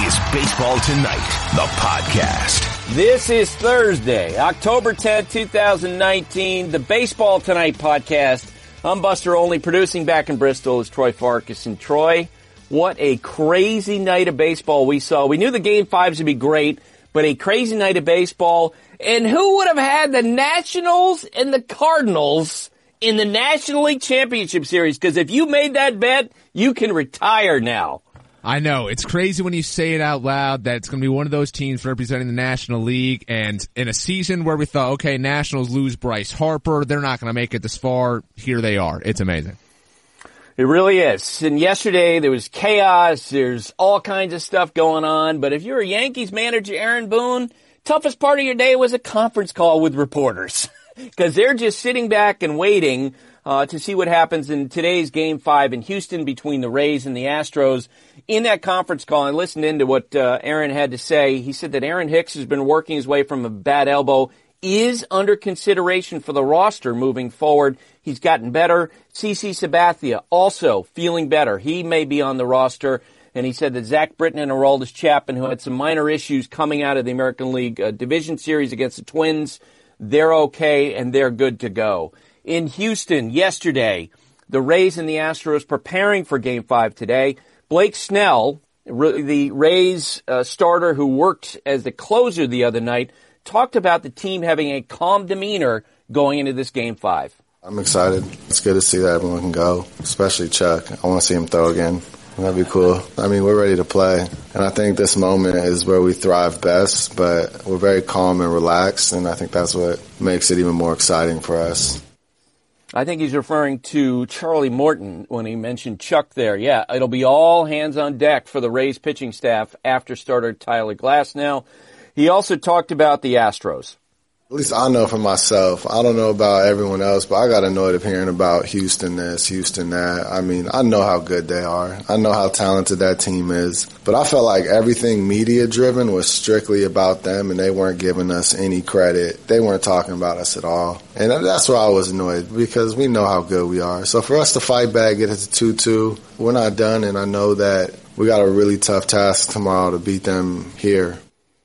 is Baseball Tonight, the podcast. This is Thursday, October 10th, 2019, the Baseball Tonight podcast. I'm Buster Olney, producing back in Bristol is Troy Farkas. And Troy, what a crazy night of baseball we saw. We knew the Game 5s would be great, but a crazy night of baseball. And who would have had the Nationals and the Cardinals in the National League Championship Series? Because if you made that bet, you can retire now. I know. It's crazy when you say it out loud that it's going to be one of those teams representing the National League. And in a season where we thought, okay, Nationals lose Bryce Harper, they're not going to make it this far. Here they are. It's amazing. It really is. And yesterday there was chaos. There's all kinds of stuff going on. But if you're a Yankees manager, Aaron Boone, toughest part of your day was a conference call with reporters. Because they're just sitting back and waiting to see what happens in today's Game 5 in Houston between the Rays and the Astros. In that conference call, I listened into what Aaron had to say. He said that Aaron Hicks has been working his way from a bad elbow, is under consideration for the roster moving forward. He's gotten better. CC Sabathia also feeling better. He may be on the roster. And he said that Zach Britton and Aroldis Chapman, who had some minor issues coming out of the American League Division Series against the Twins, they're okay and they're good to go. In Houston yesterday, the Rays and the Astros preparing for Game 5 today. Blake Snell, the Rays starter who worked as the closer the other night, talked about the team having a calm demeanor going into this Game 5. I'm excited. It's good to see that everyone can go, especially Chuck. I want to see him throw again. That'd be cool. I mean, we're ready to play. And I think this moment is where we thrive best, but we're very calm and relaxed, and I think that's what makes it even more exciting for us. I think he's referring to Charlie Morton when he mentioned Chuck there. Yeah, it'll be all hands on deck for the Rays pitching staff after starter Tyler Glasnow. He also talked about the Astros. At least I know for myself. I don't know about everyone else, but I got annoyed of hearing about Houston this, Houston that. I mean, I know how good they are. I know how talented that team is. But I felt like everything media-driven was strictly about them, and they weren't giving us any credit. They weren't talking about us at all. And that's where I was annoyed, because we know how good we are. So for us to fight back, get it to 2-2, we're not done, and I know that we got a really tough task tomorrow to beat them here.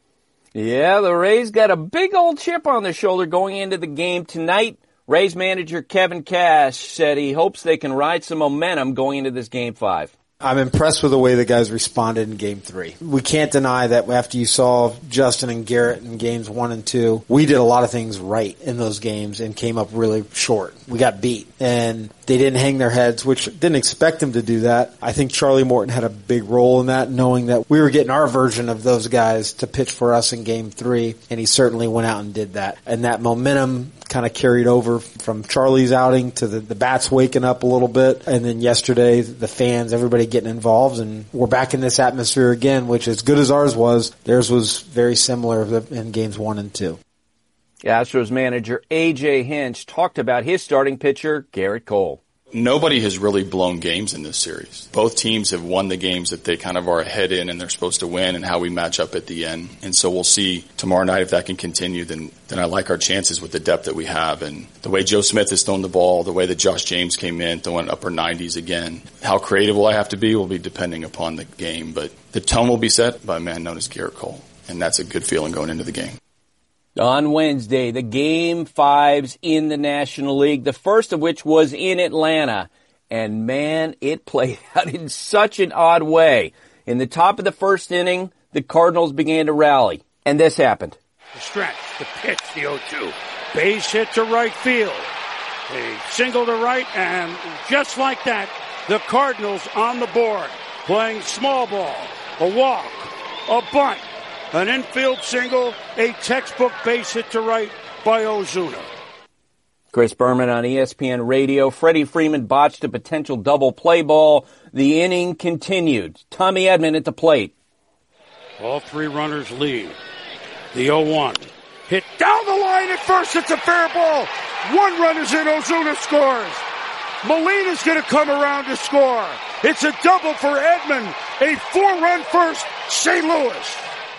Yeah, the Rays got a big old chip on their shoulder going into the game tonight. Rays manager Kevin Cash said he hopes they can ride some momentum going into this Game 5. I'm impressed with the way the guys responded in Game 3. We can't deny that after you saw Justin and Garrett in Games 1 and 2, we did a lot of things right in those games and came up really short. We got beat, and they didn't hang their heads, which didn't expect them to do that. I think Charlie Morton had a big role in that, knowing that we were getting our version of those guys to pitch for us in Game 3, and he certainly went out and did that. And that momentum kind of carried over from Charlie's outing to the bats waking up a little bit, and then yesterday the fans, everybody getting involved, and we're back in this atmosphere again, which as good as ours was, theirs was very similar in Games 1 and 2. Astros manager A.J. Hinch talked about his starting pitcher, Garrett Cole. Nobody has really blown games in this series. Both teams have won the games that they kind of are ahead in and they're supposed to win, and how we match up at the end. And so we'll see tomorrow night if that can continue. Then I like our chances with the depth that we have. And the way Joe Smith has thrown the ball, the way that Josh James came in, throwing upper 90s again. How creative will I have to be will be depending upon the game. But the tone will be set by a man known as Garrett Cole. And that's a good feeling going into the game. On Wednesday, the Game 5s in the National League, the first of which was in Atlanta. And man, it played out in such an odd way. In the top of the first inning, the Cardinals began to rally. And this happened. The stretch, the pitch, the 0-2. Base hit to right field. A single to right, and just like that, the Cardinals on the board. Playing small ball, a walk, a bunt. An infield single, a textbook base hit to right by Ozuna. Chris Berman on ESPN Radio. Freddie Freeman botched a potential double play ball. The inning continued. Tommy Edman at the plate. All three runners lead. The 0-1. Hit down the line at first. It's a fair ball. One run is in. Ozuna scores. Molina's going to come around to score. It's a double for Edman. A 4-run first. St. Louis.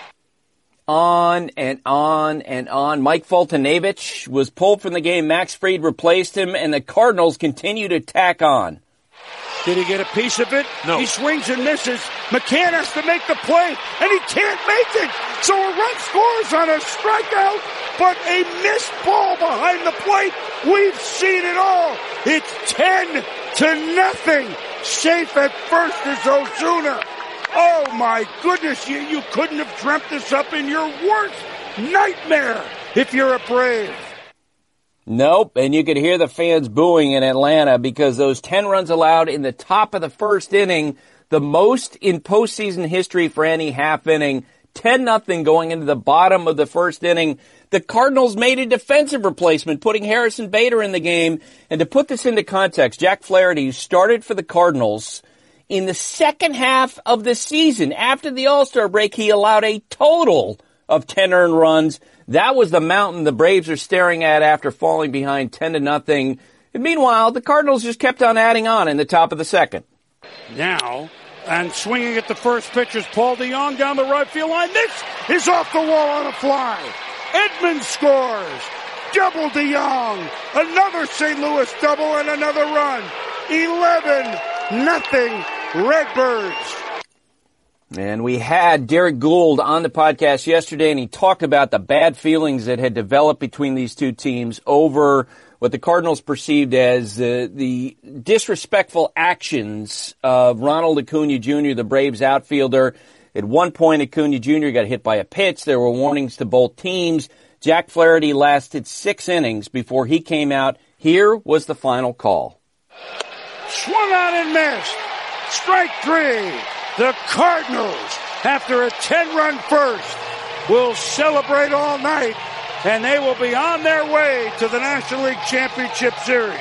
On and on and on. Mike Foltynewicz was pulled from the game. Max Fried replaced him, and the Cardinals continue to tack on. Did he get a piece of it? No. He swings and misses. McCann has to make the play, and he can't make it. So a run scores on a strikeout, but a missed ball behind the plate. We've seen it all. It's 10-0. Safe at first is Ozuna. Oh my goodness, you couldn't have dreamt this up in your worst nightmare if you're a Brave. Nope, and you could hear the fans booing in Atlanta because those 10 runs allowed in the top of the first inning, the most in postseason history for any half inning, 10-0 going into the bottom of the first inning. The Cardinals made a defensive replacement, putting Harrison Bader in the game. And to put this into context, Jack Flaherty, who started for the Cardinals in the second half of the season, after the All-Star break, he allowed a total of 10 earned runs. That was the mountain the Braves are staring at after falling behind 10-0. And meanwhile, the Cardinals just kept on adding on in the top of the second. Now, and swinging at the first pitch is Paul DeJong down the right field line. This is off the wall on a fly. Edmonds scores. Double DeJong. Another St. Louis double and another run. 11-0 Redbirds. And we had Derek Gould on the podcast yesterday, and he talked about the bad feelings that had developed between these two teams over what the Cardinals perceived as the disrespectful actions of Ronald Acuna Jr., the Braves outfielder. At one point, Acuna Jr. got hit by a pitch. There were warnings to both teams. Jack Flaherty lasted 6 innings before he came out. Here was the final call. Swung on and missed. Strike 3. The Cardinals, after a 10-run first, will celebrate all night, and they will be on their way to the National League Championship Series.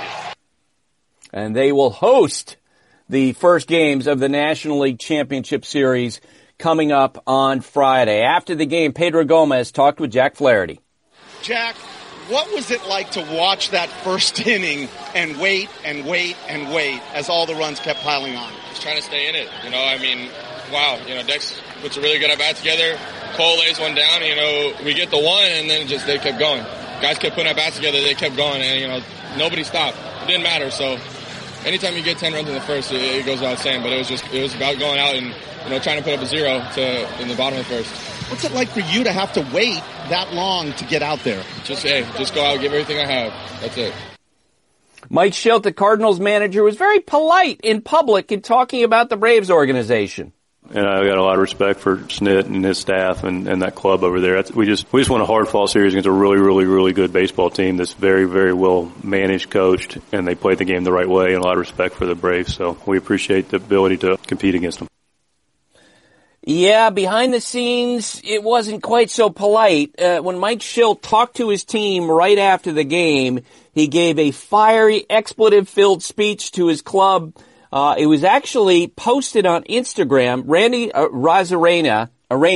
And they will host the first games of the National League Championship Series coming up on Friday. After the game, Pedro Gomez talked with Jack Flaherty. Jack, what was it like to watch that first inning and wait and wait and wait as all the runs kept piling on? Just trying to stay in it. Wow. Dex puts a really good at-bat together. Cole lays one down, we get the one, and then just they kept going. Guys kept putting at-bats together, they kept going, and, nobody stopped. It didn't matter, so anytime you get 10 runs in the first, it goes without saying, but it was about going out and, trying to put up a zero in the bottom of the first. What's it like for you to have to wait that long to get out there? Just go out, give everything I have. That's it. Mike Shildt, the Cardinals manager, was very polite in public in talking about the Braves organization. And I got a lot of respect for Snit and his staff and that club over there. We just won a hard-fought series against a really, really, really good baseball team that's very, very well managed, coached, and they played the game the right way, and a lot of respect for the Braves. So we appreciate the ability to compete against them. Yeah, behind the scenes, it wasn't quite so polite. When Mike Shildt talked to his team right after the game, he gave a fiery, expletive-filled speech to his club. It was actually posted on Instagram. Randy Arozarena,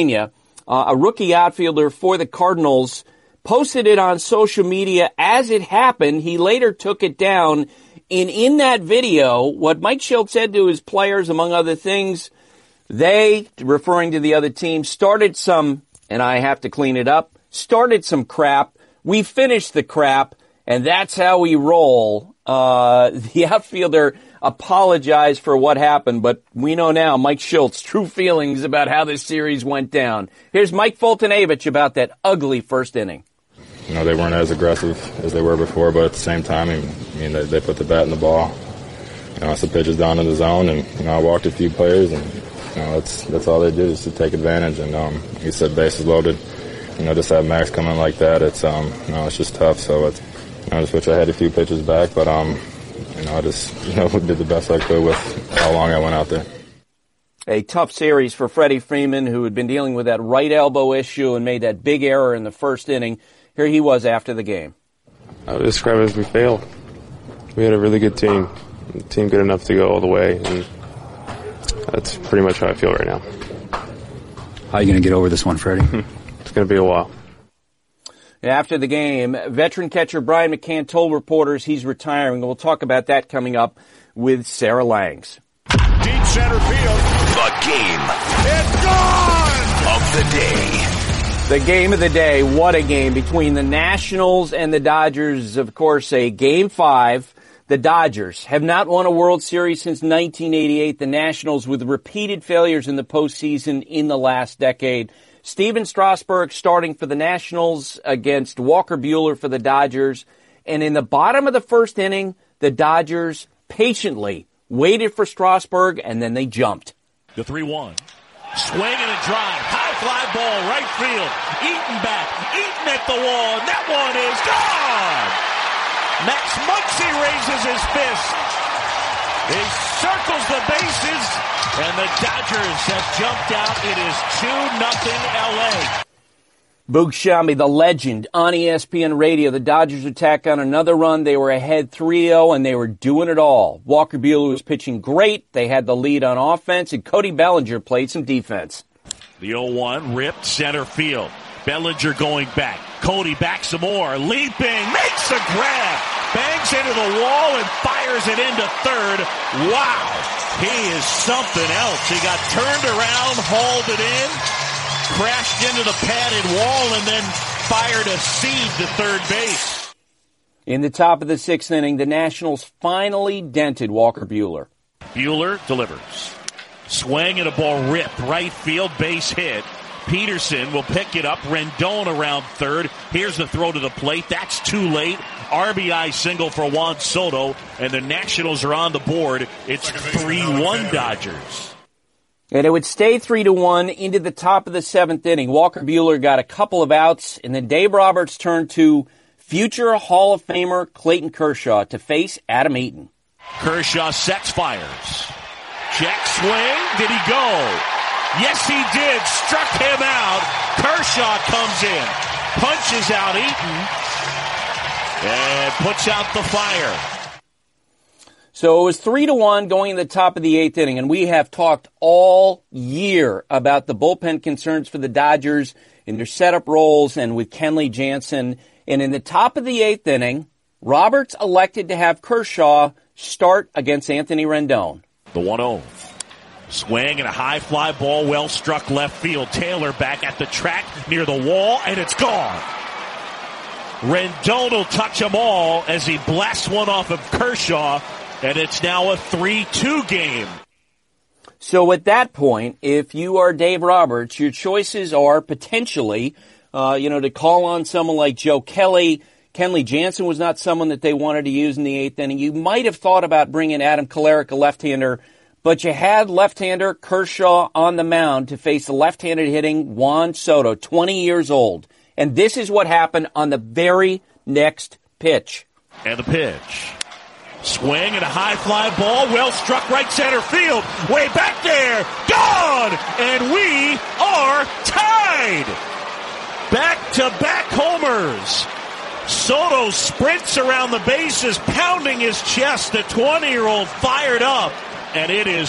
a rookie outfielder for the Cardinals, posted it on social media as it happened. He later took it down. And in that video, what Mike Shildt said to his players, among other things, they, referring to the other team, started some, and I have to clean it up, started some crap. We finished the crap, and that's how we roll. The outfielder apologized for what happened, but we know now Mike Shildt's true feelings about how this series went down. Here's Mike Foltynewicz about that ugly first inning. They weren't as aggressive as they were before, but at the same time, they put the bat in the ball. Some pitches down in the zone, and I walked a few players, and that's all they did is to take advantage. And like you said, bases loaded. Just have Max come in like that. It's it's just tough. So I just wish I had a few pitches back, but I just did the best I could with how long I went out there. A tough series for Freddie Freeman, who had been dealing with that right elbow issue and made that big error in the first inning. Here he was after the game. I would describe it as we failed. We had a really good team, good enough to go all the way, and that's pretty much how I feel right now. How are you going to get over this one, Freddie? It's going to be a while. After the game, veteran catcher Brian McCann told reporters he's retiring. We'll talk about that coming up with Sarah Langs. Deep center field. The game. It's gone! Of the day. The game of the day. What a game between the Nationals and the Dodgers. Of course, a Game 5 The Dodgers have not won a World Series since 1988. The Nationals with repeated failures in the postseason in the last decade. Steven Strasburg starting for the Nationals against Walker Buehler for the Dodgers. And in the bottom of the first inning, the Dodgers patiently waited for Strasburg, and then they jumped. The 3-1. Swing and a drive. High fly ball, right field. Eaton back. Eaton at the wall, and that one is gone! Max Muncy raises his fist. He circles the bases, and the Dodgers have jumped out. It is 2-0 LA. Boog Sciambi, the legend, on ESPN Radio. The Dodgers attack on another run. They were ahead 3-0, and they were doing it all. Walker Buehler was pitching great. They had the lead on offense, and Cody Bellinger played some defense. The 0-1 ripped center field. Bellinger going back. Cody back some more. Leaping. Makes a grab. Bangs into the wall and fires it into third. Wow. He is something else. He got turned around, hauled it in, crashed into the padded wall, and then fired a seed to third base. In the top of the sixth inning, the Nationals finally dented Walker Buehler. Buehler delivers. Swing and a ball ripped. Right field, base hit. Peterson will pick it up. Rendon around third. Here's the throw to the plate. That's too late. RBI single for Juan Soto, and the Nationals are on the board. It's 3-1 Dodgers. And it would stay 3-1 into the top of the seventh inning. Walker Buehler got a couple of outs, and then Dave Roberts turned to future Hall of Famer Clayton Kershaw to face Adam Eaton. Kershaw sets, fires. Check swing. Did he go? Yes, he did. Struck him out. Kershaw comes in, punches out Eaton, and puts out the fire. So it was 3-1 going in the top of the eighth inning, and we have talked all year about the bullpen concerns for the Dodgers in their setup roles and with Kenley Jansen. And in the top of the eighth inning, Roberts elected to have Kershaw start against Anthony Rendon. The 1-0. Swing and a high fly ball, well struck left field. Taylor back at the track near the wall, and it's gone. Rendon will touch them all as he blasts one off of Kershaw, and it's now a 3-2 game. So at that point, if you are Dave Roberts, your choices are potentially, to call on someone like Joe Kelly. Kenley Jansen was not someone that they wanted to use in the eighth inning. You might have thought about bringing Adam Kolarek, a left-hander, but you had left-hander Kershaw on the mound to face the left-handed hitting Juan Soto, 20 years old. And this is what happened on the very next pitch. And the pitch. Swing and a high fly ball, well struck right center field. Way back there. Gone! And we are tied! Back-to-back homers. Soto sprints around the bases, pounding his chest. The 20-year-old fired up. And it is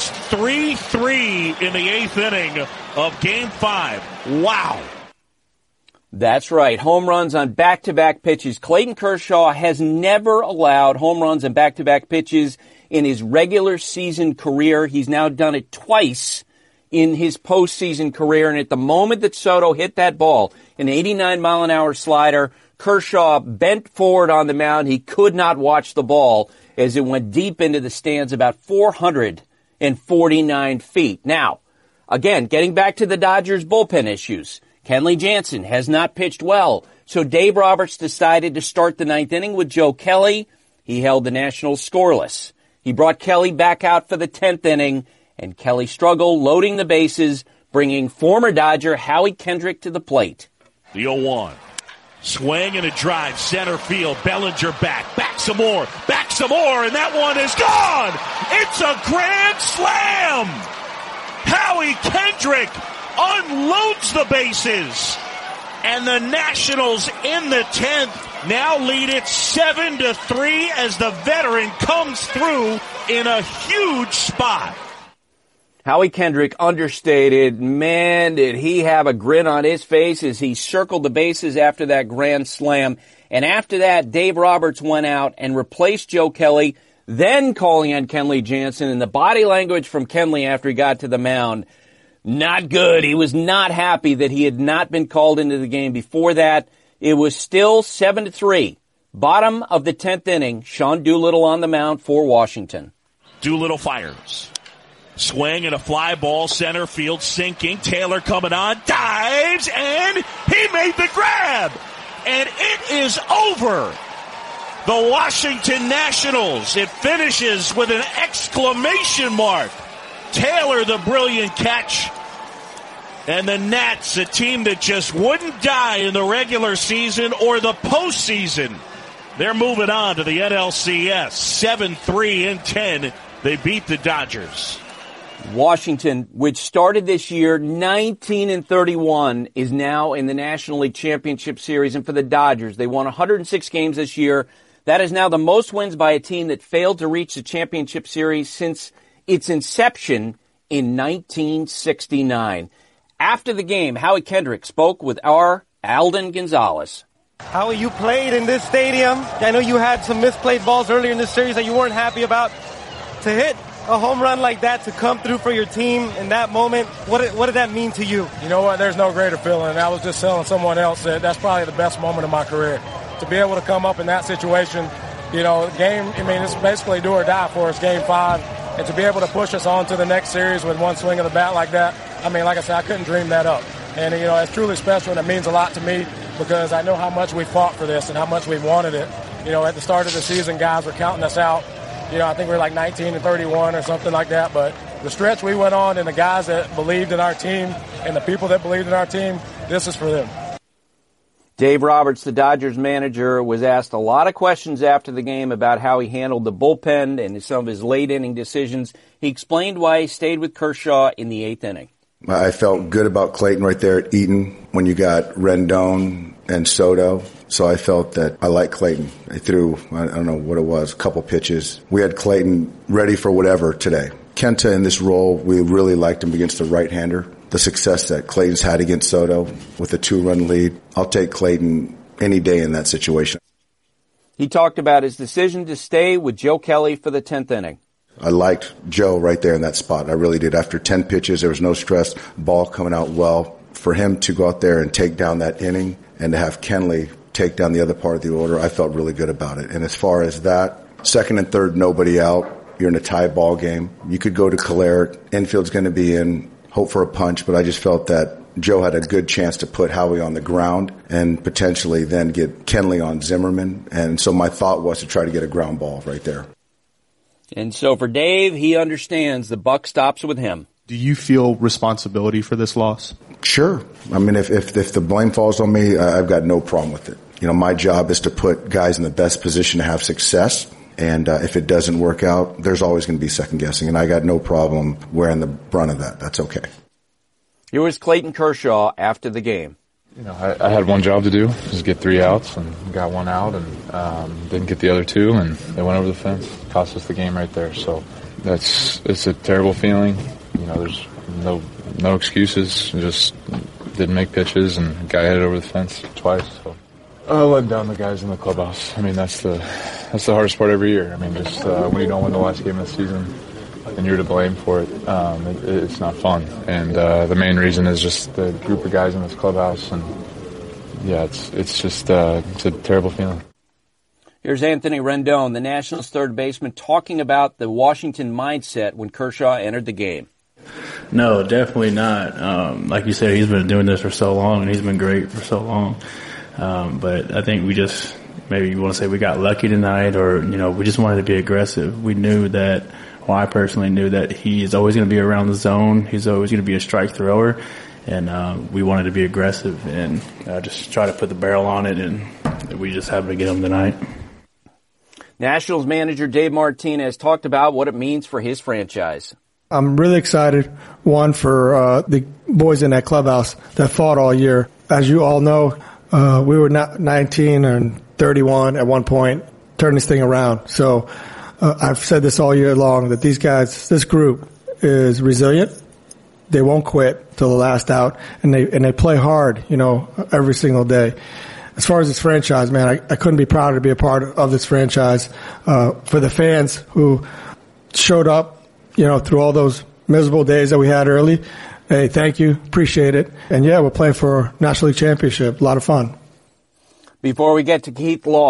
3-3 in the eighth inning of Game 5. Wow. That's right. Home runs on back-to-back pitches. Clayton Kershaw has never allowed home runs on back-to-back pitches in his regular season career. He's now done it twice in his postseason career. And at the moment that Soto hit that ball, an 89-mile-an-hour slider, Kershaw bent forward on the mound. He could not watch the ball as it went deep into the stands, about 449 feet. Now, again, getting back to the Dodgers bullpen issues, Kenley Jansen has not pitched well, so Dave Roberts decided to start the ninth inning with Joe Kelly. He held the Nationals scoreless. He brought Kelly back out for the 10th inning, and Kelly struggled, loading the bases, bringing former Dodger Howie Kendrick to the plate. The 0-1. Swing and a drive, center field, Bellinger back some more, and that one is gone! It's a grand slam! Howie Kendrick unloads the bases, and the Nationals in the 10th now lead it 7-3 as the veteran comes through in a huge spot. Howie Kendrick understated. Man, did he have a grin on his face as he circled the bases after that grand slam. And after that, Dave Roberts went out and replaced Joe Kelly, then calling on Kenley Jansen. And the body language from Kenley after he got to the mound, not good. He was not happy that he had not been called into the game before that. It was still 7-3. Bottom of the 10th inning, Sean Doolittle on the mound for Washington. Doolittle fires. Swing and a fly ball, center field sinking. Taylor coming on, dives, and he made the grab. And it is over. The Washington Nationals. It finishes with an exclamation mark. Taylor, the brilliant catch. And the Nats, a team that just wouldn't die in the regular season or the postseason. They're moving on to the NLCS. 7-3-10. They beat the Dodgers. Washington, which started this year 19-31, is now in the National League Championship Series. And for the Dodgers, they won 106 games this year. That is now the most wins by a team that failed to reach the Championship Series since its inception in 1969. After the game, Howie Kendrick spoke with our Alden Gonzalez. Howie, you played in this stadium. I know you had some misplayed balls earlier in this series that you weren't happy about. To hit a home run like that, to come through for your team in that moment, what did that mean to you? You know what? There's no greater feeling. I was just telling someone else that that's probably the best moment of my career. To be able to come up in that situation, it's basically do or die for us, Game 5. And to be able to push us on to the next series with one swing of the bat like that, like I said, I couldn't dream that up. And, it's truly special, and it means a lot to me because I know how much we fought for this and how much we wanted it. At the start of the season, guys were counting us out. I think we were like 19-31 or something like that. But the stretch we went on and the guys that believed in our team and the people that believed in our team, this is for them. Dave Roberts, the Dodgers manager, was asked a lot of questions after the game about how he handled the bullpen and some of his late-inning decisions. He explained why he stayed with Kershaw in the 8th inning. I felt good about Clayton right there at Eaton when you got Rendon and Soto. So I felt that I liked Clayton. I threw, I don't know what it was, a couple pitches. We had Clayton ready for whatever today. Kenta in this role, we really liked him against the right-hander. The success that Clayton's had against Soto with a 2-run lead, I'll take Clayton any day in that situation. He talked about his decision to stay with Joe Kelly for the 10th inning. I liked Joe right there in that spot. I really did. After 10 pitches, there was no stress, ball coming out well. For him to go out there and take down that inning and to have Kenley take down the other part of the order, I felt really good about it. And as far as that, second and third, nobody out. You're in a tie ball game. You could go to Calera. Infield's going to be in. Hope for a punch, but I just felt that Joe had a good chance to put Howie on the ground and potentially then get Kenley on Zimmerman. And so my thought was to try to get a ground ball right there. And so for Dave, he understands the buck stops with him. Do you feel responsibility for this loss? Sure. If the blame falls on me, I've got no problem with it. My job is to put guys in the best position to have success. And if it doesn't work out, there's always going to be second guessing. And I got no problem wearing the brunt of that. That's okay. Here was Clayton Kershaw after the game. I had one job to do, just get 3 outs, and got 1 out, and didn't get the other 2, and they went over the fence. Cost us the game right there. So it's a terrible feeling. There's no excuses. Just didn't make pitches and got headed over the fence twice. So letting down the guys in the clubhouse. That's the hardest part every year. Just when you don't win the last game of the season and you're to blame for it, it's not fun. And the main reason is just the group of guys in this clubhouse. And yeah, it's a terrible feeling. Here's Anthony Rendon, the Nationals' third baseman, talking about the Washington mindset when Kershaw entered the game. No, definitely not. Like you said, he's been doing this for so long, and he's been great for so long. But I think we just, maybe you want to say we got lucky tonight, or, we just wanted to be aggressive. We knew that, I personally knew that he is always going to be around the zone. He's always going to be a strike thrower. And we wanted to be aggressive and just try to put the barrel on it, and we just happened to get him tonight. Nationals manager Dave Martinez talked about what it means for his franchise. I'm really excited, one, for the boys in that clubhouse that fought all year. As you all know, we were 19 and 31 at one point, turning this thing around. So I've said this all year long, that these guys, this group is resilient. They won't quit till the last out, and they play hard, every single day. As far as this franchise, man, I couldn't be prouder to be a part of this franchise. For the fans who showed up, through all those miserable days that we had early, hey, thank you. Appreciate it. And yeah, we're playing for National League Championship. A lot of fun. Before we get to Keith Law,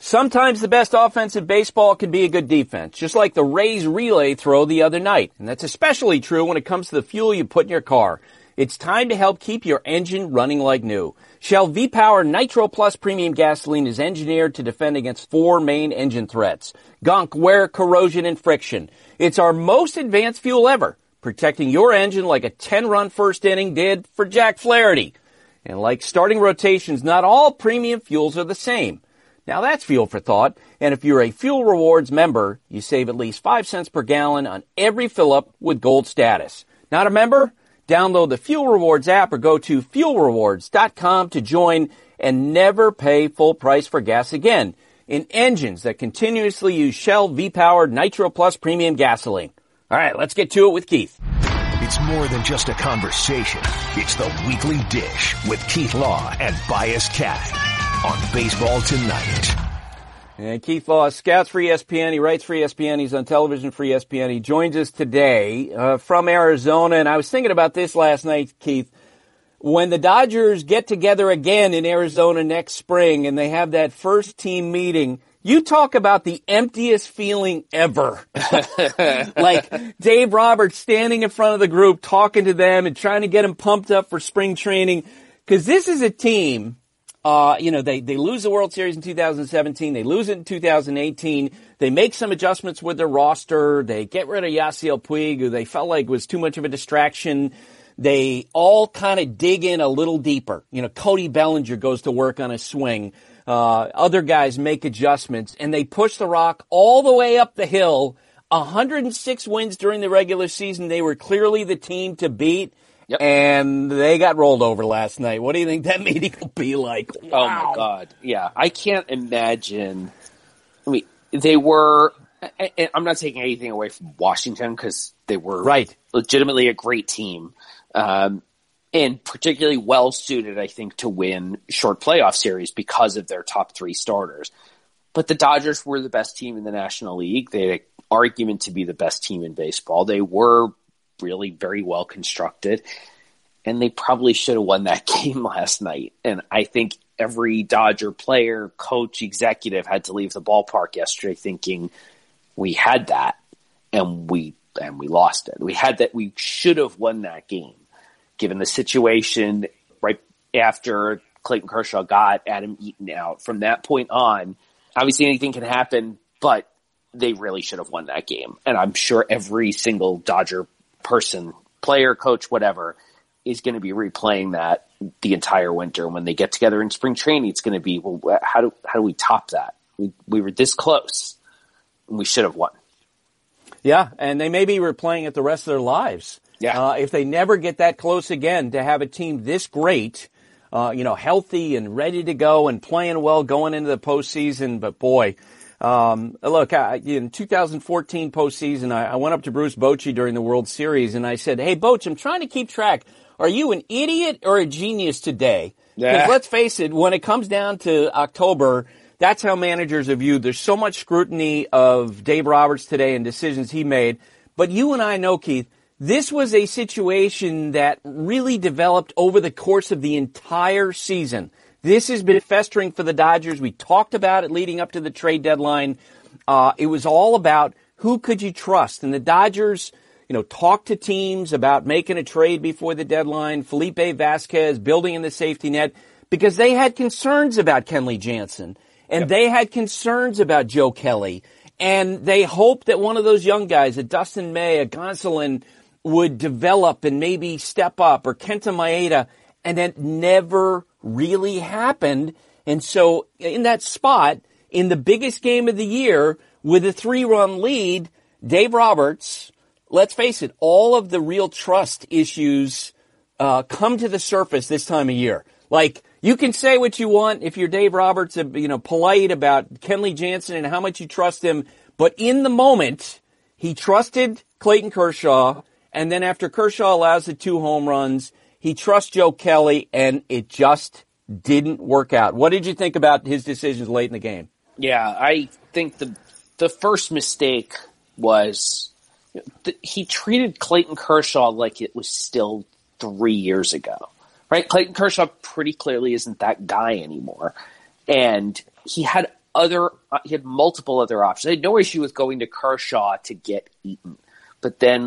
Sometimes the best offense in baseball can be a good defense, just like the Rays relay throw the other night. And that's especially true when it comes to the fuel you put in your car. It's time to help keep your engine running like new. Shell V-Power Nitro Plus Premium Gasoline is engineered to defend against 4 main engine threats: gunk, wear, corrosion, and friction. It's our most advanced fuel ever, protecting your engine like a 10-run first inning did for Jack Flaherty. And like starting rotations, not all premium fuels are the same. Now that's fuel for thought, and if you're a Fuel Rewards member, you save at least 5 cents per gallon on every fill-up with gold status. Not a member? Download the Fuel Rewards app or go to fuelrewards.com to join and never pay full price for gas again in engines that continuously use Shell V-Powered Nitro Plus Premium Gasoline. All right, let's get to it with Keith. It's more than just a conversation. It's the Weekly Dish with Keith Law and Bias Cat on Baseball Tonight. And Keith Law scouts for ESPN. He writes for ESPN. He's on television for ESPN. He joins us today from Arizona. And I was thinking about this last night, Keith. When the Dodgers get together again in Arizona next spring and they have that first team meeting, you talk about the emptiest feeling ever. Like Dave Roberts standing in front of the group, talking to them and trying to get them pumped up for spring training. Because this is a team, they lose the World Series in 2017. They lose it in 2018. They make some adjustments with their roster. They get rid of Yasiel Puig, who they felt like was too much of a distraction. They all kind of dig in a little deeper. Cody Bellinger goes to work on a swing. Other guys make adjustments, and they push the rock all the way up the hill. 106 wins during the regular season. They were clearly the team to beat. Yep. And they got rolled over last night. What do you think that meeting will be like? Wow. Oh, my God. Yeah, I can't imagine. I mean, they were – I'm not taking anything away from Washington because they were legitimately a great team and particularly well-suited, I think, to win short playoff series because of their top 3 starters. But the Dodgers were the best team in the National League. They had an argument to be the best team in baseball. They were – really very well constructed, and they probably should have won that game last night. And I think every Dodger player, coach, executive had to leave the ballpark yesterday thinking we had that and we lost it. We had that. We should have won that game given the situation right after Clayton Kershaw got Adam Eaton out. From that point on, obviously anything can happen, but they really should have won that game. And I'm sure every single Dodger person, player, coach, whatever, is going to be replaying that the entire winter. When they get together in spring training, it's going to be, well, how do we top that? We were this close, and we should have won. Yeah, and they may be replaying it the rest of their lives. Yeah. If they never get that close again, to have a team this great, healthy and ready to go and playing well going into the postseason. But boy, look, in 2014 postseason, I went up to Bruce Bochy during the World Series and I said, "Hey, Boch, I'm trying to keep track. Are you an idiot or a genius today?" Because let's face it, when it comes down to October, that's how managers are viewed. There's so much scrutiny of Dave Roberts today and decisions he made. But you and I know, Keith, this was a situation that really developed over the course of the entire season. This has been festering for the Dodgers. We talked about it leading up to the trade deadline. It was all about who could you trust. And the Dodgers, talked to teams about making a trade before the deadline. Felipe Vasquez building in the safety net because they had concerns about Kenley Jansen. And they had concerns about Joe Kelly. And they hoped that one of those young guys, a Dustin May, a Gonsolin, would develop and maybe step up, or Kenta Maeda, and that never really happened. And so in that spot, in the biggest game of the year, with a 3-run lead, Dave Roberts, let's face it, all of the real trust issues come to the surface this time of year. Like, you can say what you want if you're Dave Roberts, polite about Kenley Jansen and how much you trust him, but in the moment, he trusted Clayton Kershaw, and then after Kershaw allows the 2 home runs, he trusts Joe Kelly, and it just didn't work out. What did you think about his decisions late in the game? Yeah, I think the first mistake was he treated Clayton Kershaw like it was still 3 years ago, right? Clayton Kershaw pretty clearly isn't that guy anymore. And he had multiple other options. I had no issue with going to Kershaw to get Eaton, but then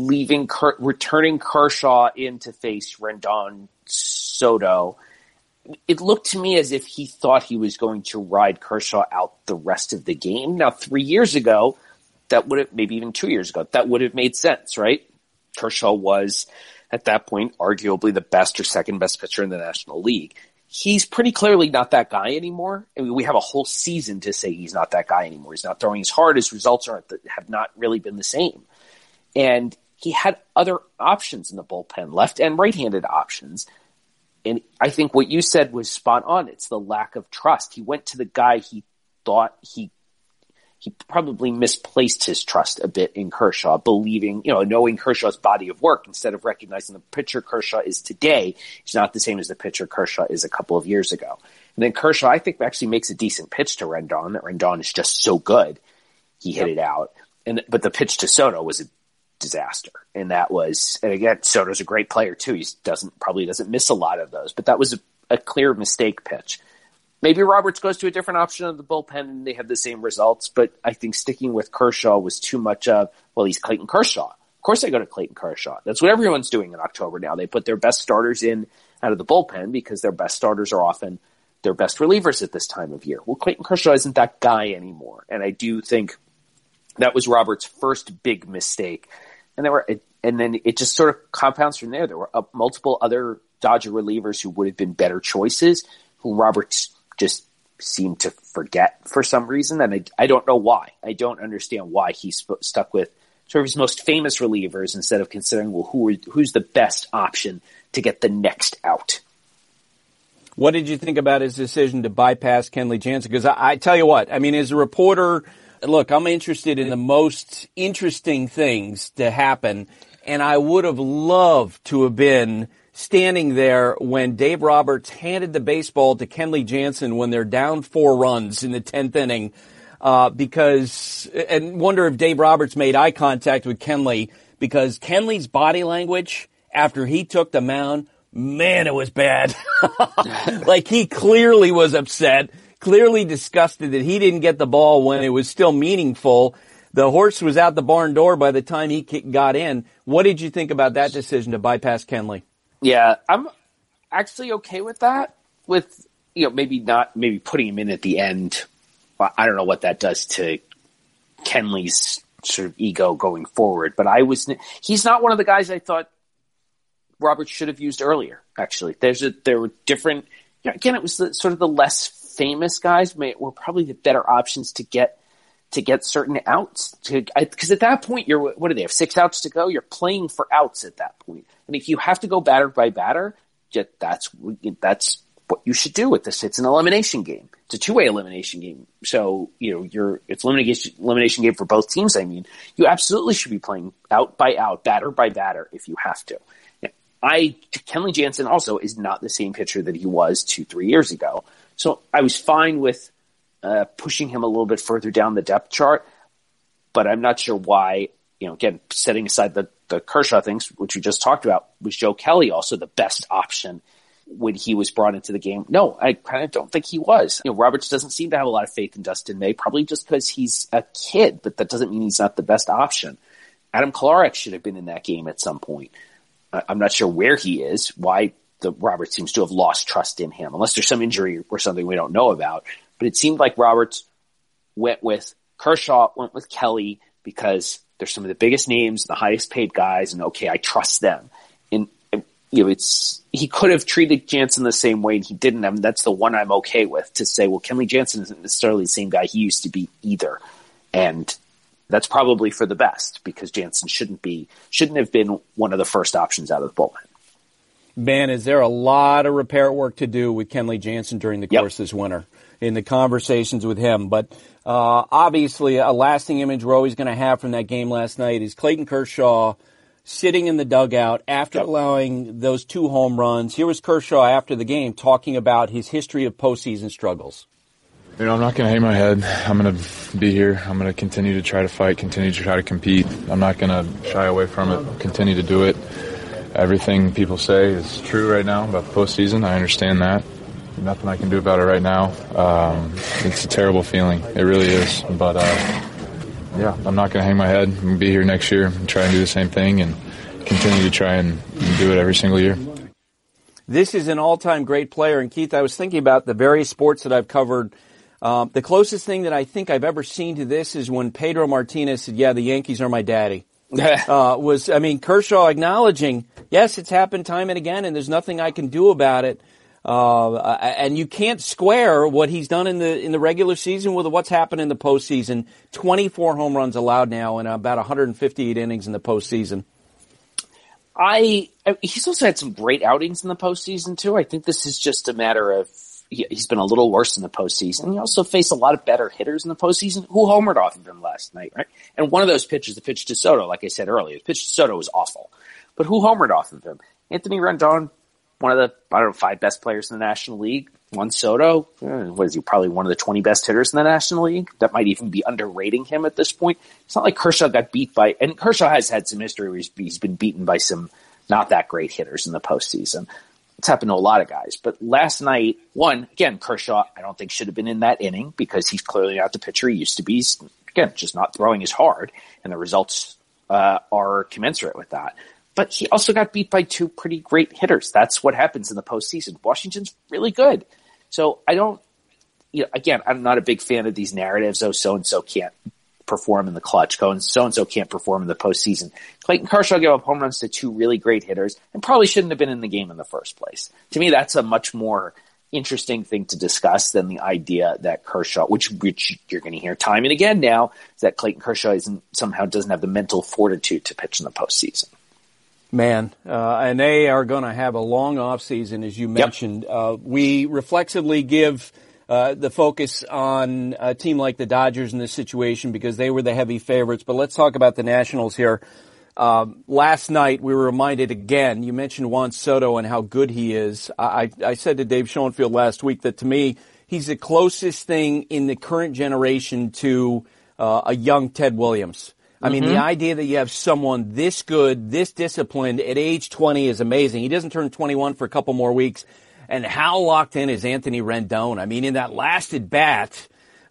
returning Kershaw in to face Rendon Soto. It looked to me as if he thought he was going to ride Kershaw out the rest of the game. Now, 3 years ago, maybe even 2 years ago, that would have made sense, right? Kershaw was, at that point, arguably the best or second best pitcher in the National League. He's pretty clearly not that guy anymore. I mean, we have a whole season to say he's not that guy anymore. He's not throwing as hard. His results have not really been the same. And he had other options in the bullpen, left and right-handed options. And I think what you said was spot on. It's the lack of trust. He went to the guy he thought he probably misplaced his trust a bit in Kershaw, believing, knowing Kershaw's body of work instead of recognizing the pitcher Kershaw is today. He's not the same as the pitcher Kershaw is a couple of years ago. And then Kershaw, I think, actually makes a decent pitch to Rendon. That Rendon is just so good. He hit it out. But the pitch to Soto was a disaster. And again, Soto's a great player too. He probably doesn't miss a lot of those, but that was a clear mistake pitch. Maybe Roberts goes to a different option of the bullpen and they have the same results, but I think sticking with Kershaw was too much of, he's Clayton Kershaw. Of course I go to Clayton Kershaw. That's what everyone's doing in October now. They put their best starters in out of the bullpen because their best starters are often their best relievers at this time of year. Well, Clayton Kershaw isn't that guy anymore. And I do think that was Roberts' first big mistake. And then it just sort of compounds from there. There were multiple other Dodger relievers who would have been better choices, who Roberts just seemed to forget for some reason. And I don't know why. I don't understand why he stuck with sort of his most famous relievers instead of considering, who's the best option to get the next out. What did you think about his decision to bypass Kenley Jansen? Because I tell you what, I mean, as a reporter, look, I'm interested in the most interesting things to happen, and I would have loved to have been standing there when Dave Roberts handed the baseball to Kenley Jansen when they're down 4 runs in the 10th inning, and wonder if Dave Roberts made eye contact with Kenley, because Kenley's body language after he took the mound, man, it was bad. Like, he clearly was upset, clearly disgusted that he didn't get the ball when it was still meaningful. The horse was out the barn door by the time he got in. What did you think about that decision to bypass Kenley? Yeah, I'm actually okay with that. With, maybe putting him in at the end. I don't know what that does to Kenley's sort of ego going forward, but he's not one of the guys I thought Roberts should have used earlier, actually. There were different, again, it was sort of the less famous guys were probably the better options to get certain outs. Because at that point, what do they have, 6 outs to go? You're playing for outs at that point. And if you have to go batter by batter, that's what you should do with this. It's an elimination game. It's a 2-way elimination game. So, it's elimination game for both teams. I mean, you absolutely should be playing out by out, batter by batter if you have to. Kenley Jansen also is not the same pitcher that he was 2-3 years ago. So I was fine with pushing him a little bit further down the depth chart, but I'm not sure why, again, setting aside the Kershaw things, which we just talked about, was Joe Kelly also the best option when he was brought into the game? No, I kind of don't think he was. Roberts doesn't seem to have a lot of faith in Dustin May, probably just because he's a kid, but that doesn't mean he's not the best option. Adam Kolarek should have been in that game at some point. I'm not sure where he is, why Roberts seems to have lost trust in him, unless there's some injury or something we don't know about. But it seemed like Roberts went with Kershaw, went with Kelly, because they're some of the biggest names, the highest paid guys, and okay, I trust them. And he could have treated Jansen the same way, and he didn't. I mean, that's the one I'm okay with, to say, well, Kenley Jansen isn't necessarily the same guy he used to be either. And that's probably for the best, because Jansen shouldn't have been one of the first options out of the bullpen. Ben, is there a lot of repair work to do with Kenley Jansen during the course this winter in the conversations with him? But obviously a lasting image we're always going to have from that game last night is Clayton Kershaw sitting in the dugout after allowing those 2 home runs. Here was Kershaw after the game talking about his history of postseason struggles. I'm not going to hang my head. I'm going to be here. I'm going to continue to try to fight, continue to try to compete. I'm not going to shy away from it, continue to do it. Everything people say is true right now about the postseason. I understand that. nothing I can do about it right now. It's a terrible feeling. It really is. But, yeah, I'm not going to hang my head. I'm going to be here next year and try and do the same thing and continue to try and do it every single year. This is an all-time great player. And, Keith, I was thinking about the various sports that I've covered. The closest thing that I think I've ever seen to this is when Pedro Martinez said, yeah, the Yankees are my daddy. Kershaw acknowledging, yes, it's happened time and again, and there's nothing I can do about it. And you can't square what he's done in the regular season with what's happened in the postseason. 24 home runs allowed now in about 158 innings in the postseason. He's also had some great outings in the postseason too. I think this is just a matter of he's been a little worse in the postseason. He also faced a lot of better hitters in the postseason who homered off of him last night, right? And one of those pitches, the pitch to Soto, like I said earlier, the pitch to Soto was awful. But who homered off of him? Anthony Rendon, one of the, 5 best players in the National League. Juan Soto, what is he, probably one of the 20 best hitters in the National League? That might even be underrating him at this point. It's not like Kershaw got beat by, and Kershaw has had some history where he's been beaten by some not that great hitters in the postseason. It's happened to a lot of guys. But last night, again, Kershaw, I don't think should have been in that inning because he's clearly not the pitcher he used to be. He's, again, just not throwing as hard, and the results are commensurate with that. But he also got beat by 2 pretty great hitters. That's what happens in the postseason. Washington's really good. So again, I'm not a big fan of these narratives. Oh, so-and-so can't perform in the clutch. So-and-so can't perform in the postseason. Clayton Kershaw gave up home runs to 2 really great hitters and probably shouldn't have been in the game in the first place. To me, that's a much more interesting thing to discuss than the idea that Kershaw, which you're going to hear time and again now, is that Clayton Kershaw somehow doesn't have the mental fortitude to pitch in the postseason. Man, and they are going to have a long off season, as you mentioned. Yep. We reflexively give the focus on a team like the Dodgers in this situation because they were the heavy favorites. But let's talk about the Nationals here. Last night, we were reminded again, you mentioned Juan Soto and how good he is. I said to Dave Schoenfield last week that to me, he's the closest thing in the current generation to a young Ted Williams. I mean, the idea that you have someone this good, this disciplined at age 20 is amazing. He doesn't turn 21 for a couple more weeks. And how locked in is Anthony Rendon? I mean, in that last at bat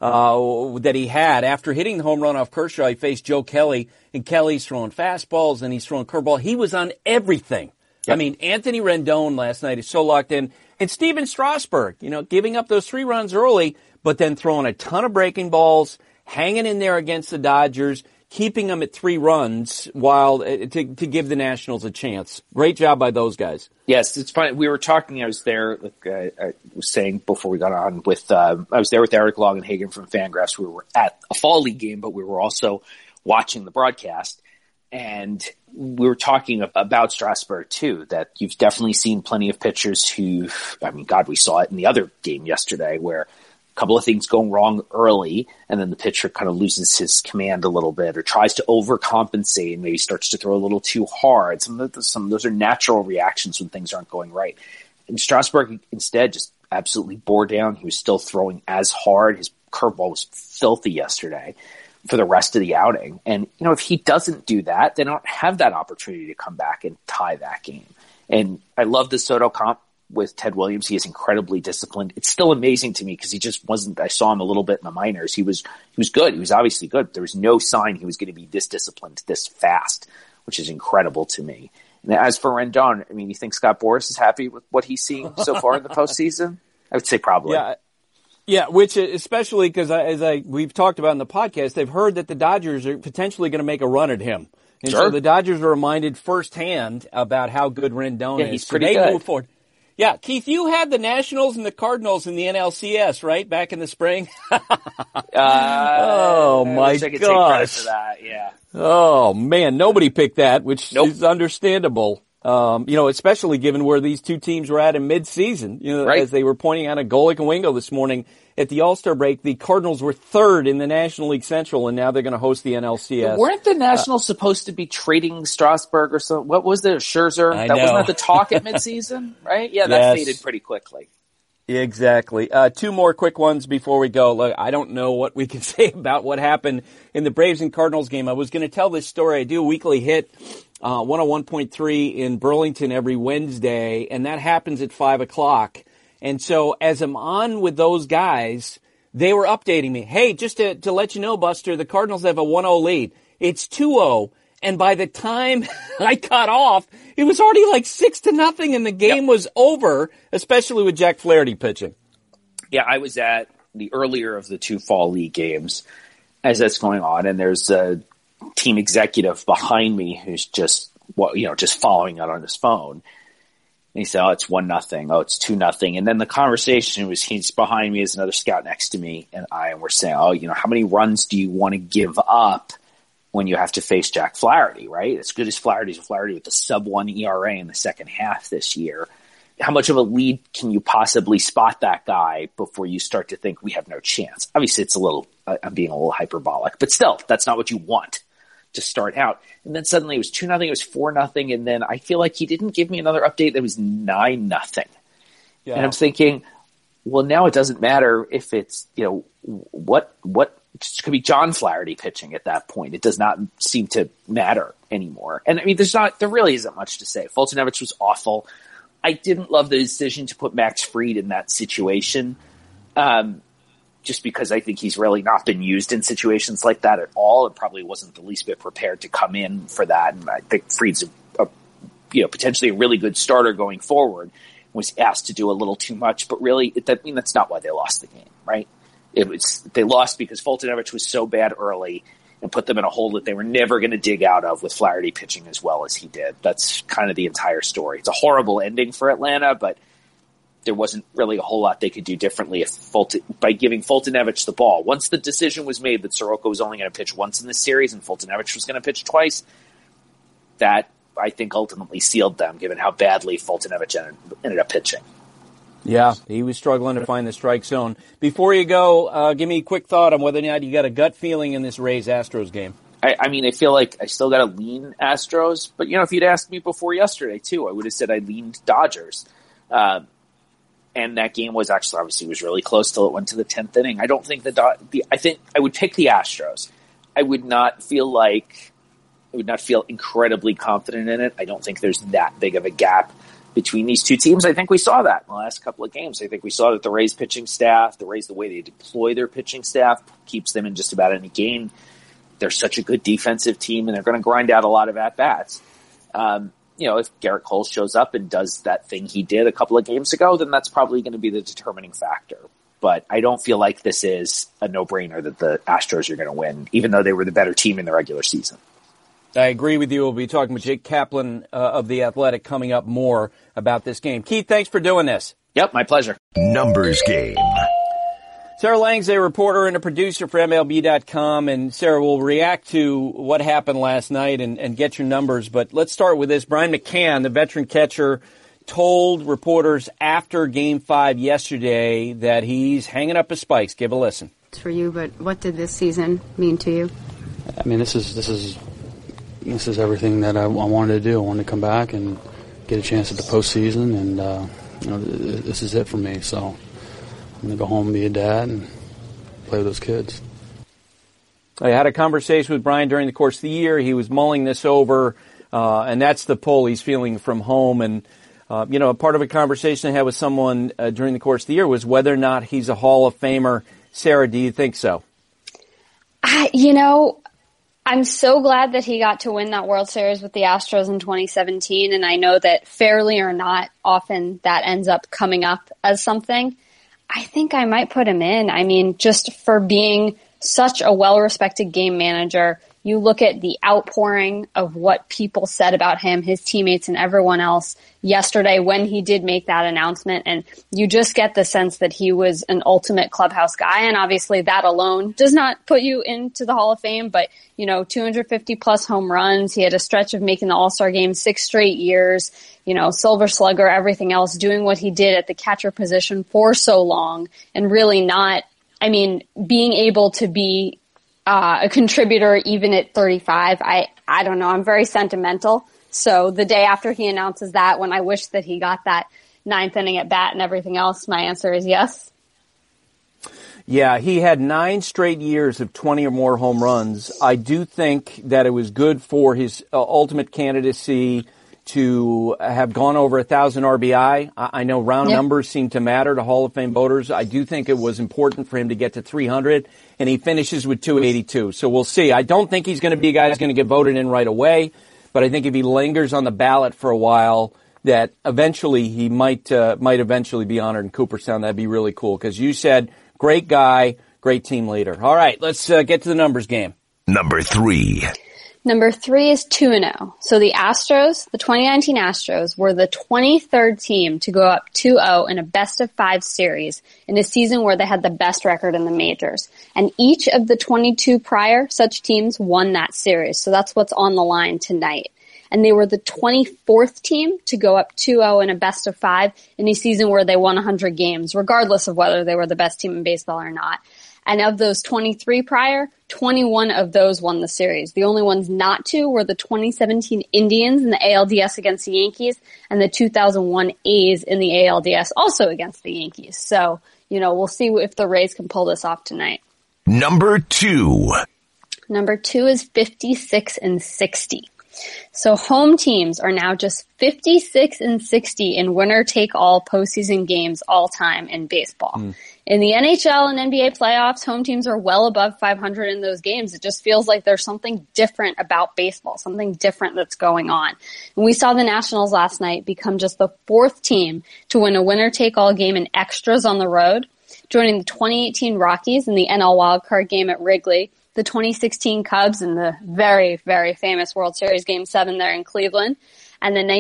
that he had after hitting the home run off Kershaw, he faced Joe Kelly, and Kelly's throwing fastballs and he's throwing curveball. He was on everything. Yep. I mean, Anthony Rendon last night is so locked in. And Steven Strasburg, giving up those 3 runs early, but then throwing a ton of breaking balls, hanging in there against the Dodgers, keeping them at 3 runs while to give the Nationals a chance. Great job by those guys. Yes, it's funny. We were talking. I was there. I was saying before we got on with. I was there with Eric Longenhagen from Fangraphs. We were at a fall league game, but we were also watching the broadcast, and we were talking about Strasburg too. That you've definitely seen plenty of pitchers who. I mean, God, we saw it in the other game yesterday where couple of things going wrong early, and then the pitcher kind of loses his command a little bit or tries to overcompensate and maybe starts to throw a little too hard. Some of those are natural reactions when things aren't going right. And Strasburg instead just absolutely bore down. He was still throwing as hard. His curveball was filthy yesterday for the rest of the outing. And, if he doesn't do that, they don't have that opportunity to come back and tie that game. And I love the Soto comp with Ted Williams. He is incredibly disciplined. It's still amazing to me because he just wasn't, I saw him a little bit in the minors. He was good. He was obviously good. There was no sign he was going to be this disciplined, this fast, which is incredible to me. And as for Rendon, I mean, you think Scott Boras is happy with what he's seeing so far in the postseason? I would say probably. Yeah, which especially because we've talked about in the podcast, they've heard that the Dodgers are potentially going to make a run at him. And so the Dodgers are reminded firsthand about how good Rendon is. He's pretty good. Move forward. Yeah, Keith, you had the Nationals and the Cardinals in the NLCS, right, back in the spring? Oh, my gosh. I could take credit for that, yeah. Oh, man, nobody picked that, which is understandable. Especially given where these two teams were at in mid-season. As they were pointing out at Golic and Wingo this morning at the All-Star break, the Cardinals were 3rd in the National League Central, and now they're going to host the NLCS. Weren't the Nationals supposed to be trading Strasburg or something? What was there? Scherzer? Wasn't that the talk at mid-season, right? Yeah, that faded pretty quickly. Exactly. 2 more quick ones before we go. Look, I don't know what we can say about what happened in the Braves and Cardinals game. I was going to tell this story. I do a weekly hit, 101.3 in Burlington every Wednesday, and that happens at 5 o'clock. And so as I'm on with those guys, they were updating me. Hey, just to let you know, Buster, the Cardinals have a 1-0 lead. It's 2-0. And by the time I cut off, it was already like 6-0 and the game was over, especially with Jack Flaherty pitching. Yeah, I was at the earlier of the 2 fall league games as that's going on, and there's a team executive behind me who's just following it on his phone. And he said, "Oh, it's 1-0. Oh, it's 2-0." And then the conversation was, he's behind me, as another scout next to me, and we're saying, "Oh, how many runs do you want to give up when you have to face Jack Flaherty, right? As good as Flaherty with the sub-1 ERA in the second half this year. How much of a lead can you possibly spot that guy before you start to think we have no chance?" Obviously, it's I'm being a little hyperbolic, but still, that's not what you want to start out. And then suddenly it was 2-0, it was 4-0, and then I feel like he didn't give me another update that was 9-0. Yeah. And I'm thinking, well, now it doesn't matter if it's, what it could be John Flaherty pitching at that point. It does not seem to matter anymore. And I mean, there really isn't much to say. Foltynewicz was awful. I didn't love the decision to put Max Fried in that situation, just because I think he's really not been used in situations like that at all, and probably wasn't the least bit prepared to come in for that. And I think Fried's potentially a really good starter going forward. Was asked to do a little too much, but really, that's not why they lost the game, right? They lost because Foltynewicz was so bad early and put them in a hole that they were never going to dig out of with Flaherty pitching as well as he did. That's kind of the entire story. It's a horrible ending for Atlanta, but there wasn't really a whole lot they could do differently by giving Foltynewicz the ball. Once the decision was made that Soroka was only going to pitch once in this series and Foltynewicz was going to pitch twice, that I think ultimately sealed them, given how badly Foltynewicz ended up pitching. Yeah, he was struggling to find the strike zone. Before you go, give me a quick thought on whether or not you got a gut feeling in this Rays-Astros game. I feel like I still got to lean Astros, but if you'd asked me before yesterday too, I would have said I leaned Dodgers. And that game was actually obviously was really close till it went to the 10th inning. I don't think I think I would pick the Astros. I would not feel incredibly confident in it. I don't think there's that big of a gap between these two teams. I think we saw that in the last couple of games. I think we saw that the Rays pitching staff, the way they deploy their pitching staff keeps them in just about any game. They're such a good defensive team, and they're going to grind out a lot of at-bats. If Garrett Cole shows up and does that thing he did a couple of games ago, then that's probably going to be the determining factor. But I don't feel like this is a no-brainer that the Astros are going to win, even though they were the better team in the regular season. I agree with you. We'll be talking with Jake Kaplan of The Athletic coming up more about this game. Keith, thanks for doing this. Yep, my pleasure. Numbers game. Sarah Lang's a reporter and a producer for MLB.com, and Sarah will react to what happened last night and get your numbers. But let's start with this. Brian McCann, the veteran catcher, told reporters after Game 5 yesterday that he's hanging up his spikes. Give a listen. It's for you, but what did this season mean to you? I mean, this is everything that I wanted to do. I wanted to come back and get a chance at the postseason, and this is it for me. So I'm going to go home and be a dad and play with those kids. I had a conversation with Brian during the course of the year. He was mulling this over, and that's the pull he's feeling from home. And, part of a conversation I had with someone during the course of the year was whether or not he's a Hall of Famer. Sarah, do you think so? I'm so glad that he got to win that World Series with the Astros in 2017, and I know that fairly or not, often that ends up coming up as something. I think I might put him in. I mean, just for being such a well-respected game manager, you look at the outpouring of what people said about him, his teammates, and everyone else yesterday when he did make that announcement, and you just get the sense that he was an ultimate clubhouse guy, and obviously that alone does not put you into the Hall of Fame, but 250-plus home runs. He had a stretch of making the All-Star game 6 straight years, Silver Slugger, everything else, doing what he did at the catcher position for so long, and really being able to be a contributor even at 35. I don't know. I'm very sentimental. So the day after he announces that, when I wish that he got that 9th inning at bat and everything else, my answer is yes. Yeah, he had 9 straight years of 20 or more home runs. I do think that it was good for his ultimate candidacy to have gone over 1,000 RBI. I know round numbers seem to matter to Hall of Fame voters. I do think it was important for him to get to 300, and he finishes with 282. So we'll see. I don't think he's going to be a guy who's going to get voted in right away, but I think if he lingers on the ballot for a while, that eventually he might eventually be honored in Cooperstown. That'd be really cool, because you said great guy, great team leader. All right, let's get to the numbers game. Number 3. Number 3 is 2-0. So the Astros, the 2019 Astros, were the 23rd team to go up 2-0 in a best-of-5 series in a season where they had the best record in the majors. And each of the 22 prior such teams won that series. So that's what's on the line tonight. And they were the 24th team to go up 2-0 in a best-of-5 in a season where they won 100 games, regardless of whether they were the best team in baseball or not. And of those 23 prior, 21 of those won the series. The only ones not to were the 2017 Indians in the ALDS against the Yankees and the 2001 A's in the ALDS also against the Yankees. So, we'll see if the Rays can pull this off tonight. Number 2. Number 2 is 56-60. So home teams are now just 56-60 in winner-take-all postseason games all time in baseball. In the NHL and NBA playoffs, home teams are well above 500 in those games. It just feels like there's something different about baseball, something different that's going on. And we saw the Nationals last night become just the 4th team to win a winner-take-all game in extras on the road, joining the 2018 Rockies in the NL wildcard game at Wrigley, the 2016 Cubs in the very, very famous World Series Game 7 there in Cleveland, and the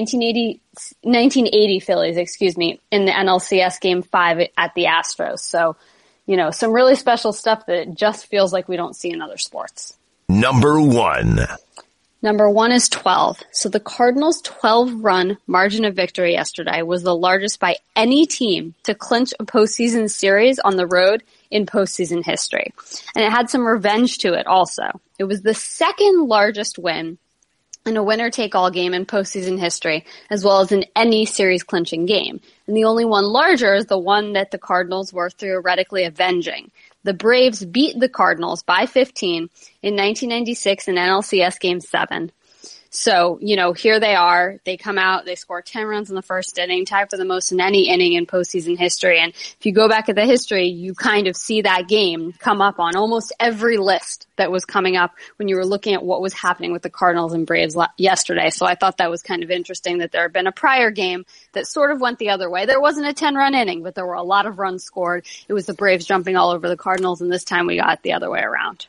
1980 Phillies, in the NLCS Game 5 at the Astros. So, some really special stuff that just feels like we don't see in other sports. Number 1. Number 1 is 12. So the Cardinals' 12-run margin of victory yesterday was the largest by any team to clinch a postseason series on the road in postseason history. And it had some revenge to it also. It was the second largest win in a winner-take-all game in postseason history, as well as in any series-clinching game. And the only one larger is the one that the Cardinals were theoretically avenging. The Braves beat the Cardinals by 15 in 1996 in NLCS Game 7. So, here they are. They come out, they score 10 runs in the first inning, tied for the most in any inning in postseason history. And if you go back at the history, you kind of see that game come up on almost every list that was coming up when you were looking at what was happening with the Cardinals and Braves yesterday. So I thought that was kind of interesting that there had been a prior game that sort of went the other way. There wasn't a 10-run inning, but there were a lot of runs scored. It was the Braves jumping all over the Cardinals, and this time we got it the other way around.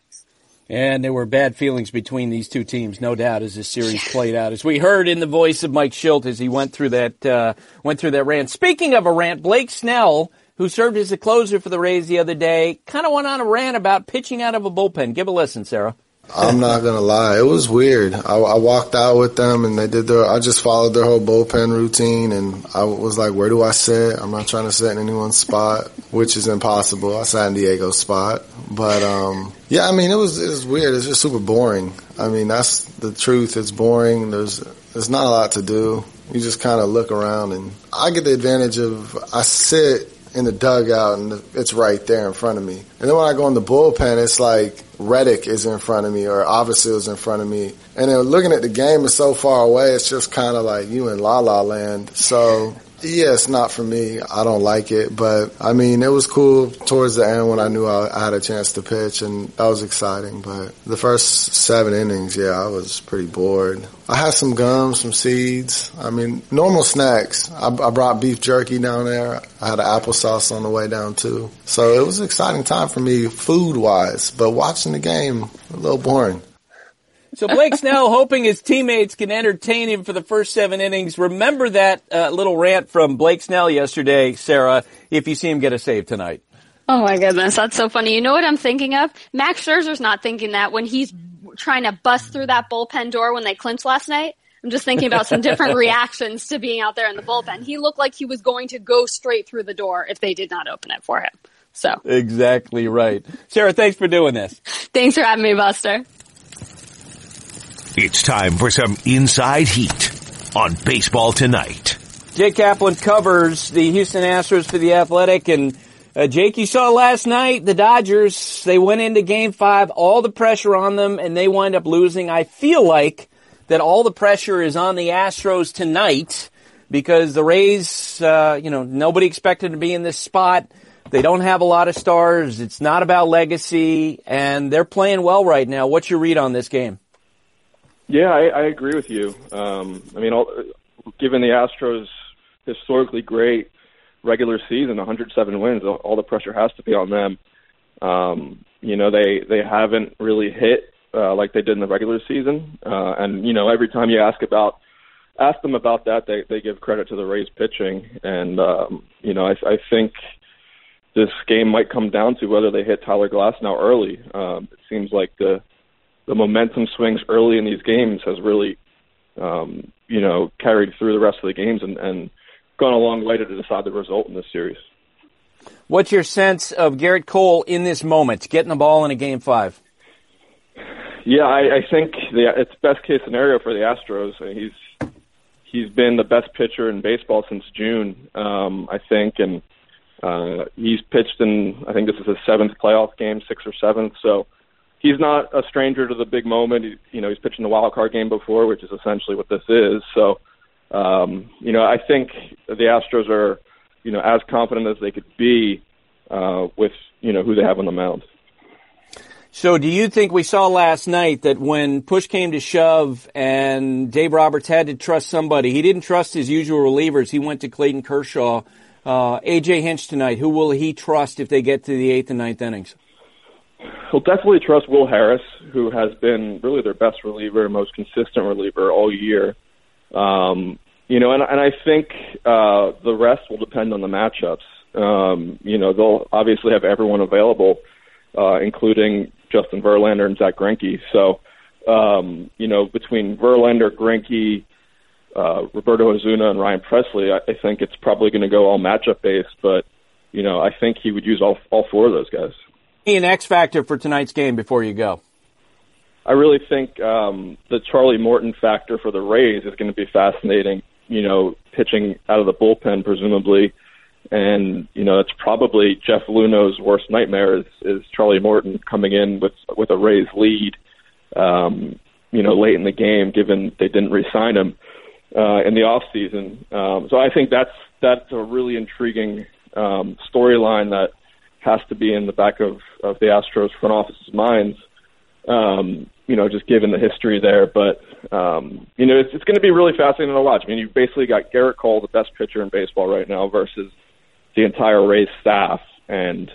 And there were bad feelings between these two teams, no doubt, as this series played out. As we heard in the voice of Mike Schilt as he went through that rant. Speaking of a rant, Blake Snell, who served as a closer for the Rays the other day, kind of went on a rant about pitching out of a bullpen. Give a listen, Sarah. I'm not going to lie. It was weird. I walked out with them and I just followed their whole bullpen routine, and I was like, where do I sit? I'm not trying to sit in anyone's spot, which is impossible. I sat in Diego's spot. But, it was weird. It's just super boring. That's the truth. It's boring. There's not a lot to do. You just kind of look around, and I get the advantage of I sit in the dugout and it's right there in front of me. And then when I go in the bullpen, it's like Reddick is in front of me or Avocil is in front of me. And then looking at the game is so far away, it's just kind of like you in La La Land. So, yeah, it's not for me. I don't like it. But, it was cool towards the end when I knew I had a chance to pitch, and that was exciting. But the first 7 innings, I was pretty bored. I had some gum, some seeds. Normal snacks. I brought beef jerky down there. I had an applesauce on the way down, too. So it was an exciting time for me food-wise. But watching the game, a little boring. So Blake Snell hoping his teammates can entertain him for the first 7 innings. Remember that little rant from Blake Snell yesterday, Sarah, if you see him get a save tonight. Oh, my goodness. That's so funny. You know what I'm thinking of? Max Scherzer's not thinking that when he's trying to bust through that bullpen door when they clinched last night. I'm just thinking about some different reactions to being out there in the bullpen. He looked like he was going to go straight through the door if they did not open it for him. So exactly right. Sarah, thanks for doing this. Thanks for having me, Buster. It's time for some Inside Heat on Baseball Tonight. Jake Kaplan covers the Houston Astros for The Athletic. And Jake, you saw last night the Dodgers, they went into Game 5, all the pressure on them, and they wind up losing. I feel like that all the pressure is on the Astros tonight because the Rays, nobody expected to be in this spot. They don't have a lot of stars. It's not about legacy, and they're playing well right now. What's your read on this game? Yeah, I agree with you. Given the Astros' historically great regular season, 107 wins, all the pressure has to be on them. They haven't really hit like they did in the regular season. Every time you ask them about that, they give credit to the Rays pitching. And, I think this game might come down to whether they hit Tyler Glasnow early. It seems like the momentum swings early in these games has really, carried through the rest of the games and gone a long way to decide the result in this series. What's your sense of Garrett Cole in this moment, getting the ball in a Game 5? Yeah, I think it's best case scenario for the Astros. He's been the best pitcher in baseball since June, I think, and he's pitched in, I think this is his 7th playoff game, 6th or 7th, so he's not a stranger to the big moment. He's pitched in the wild card game before, which is essentially what this is. So, I think the Astros are, as confident as they could be with, who they have on the mound. So do you think we saw last night that when push came to shove and Dave Roberts had to trust somebody, he didn't trust his usual relievers. He went to Clayton Kershaw. A.J. Hinch tonight, who will he trust if they get to the 8th and 9th innings? He'll definitely trust Will Harris, who has been really their best reliever, most consistent reliever all year. And I think the rest will depend on the matchups. They'll obviously have everyone available, including Justin Verlander and Zach Greinke. So, between Verlander, Greinke, Roberto Ozuna, and Ryan Presley, I think it's probably going to go all matchup based. But, I think he would use all 4 of those guys. An X factor for tonight's game before you go. I really think the Charlie Morton factor for the Rays is going to be fascinating. Pitching out of the bullpen presumably, and it's probably Jeff Luno's worst nightmare is Charlie Morton coming in with a Rays lead, late in the game, given they didn't re-sign him in the off season. So I think that's a really intriguing storyline that has to be in the back of the Astros front office's minds, just given the history there. But, it's going to be really fascinating to watch. I mean, you've basically got Garrett Cole, the best pitcher in baseball right now, versus the entire Rays staff. And,